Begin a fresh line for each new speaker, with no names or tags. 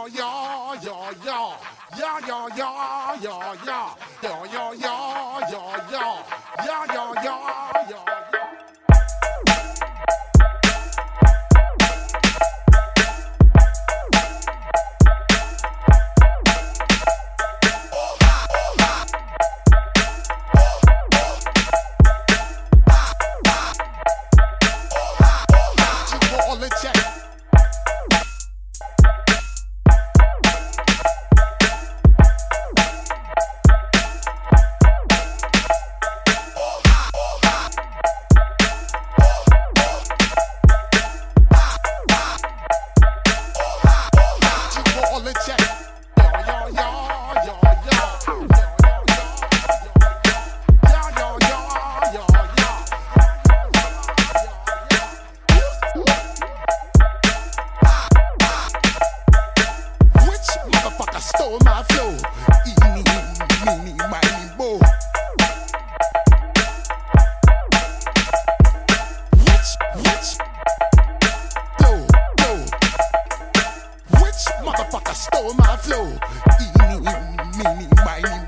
yo, yo, yo, yo. Yeah, yo, yo, yo, yo. Yo, yo, yo, yo, yo. Yeah, yo, yo, yo, yo. Stole my flow, eeny, meeny, miny, mo. Which, flow. Which motherfucker stole my flow? Eeny, meeny, miny,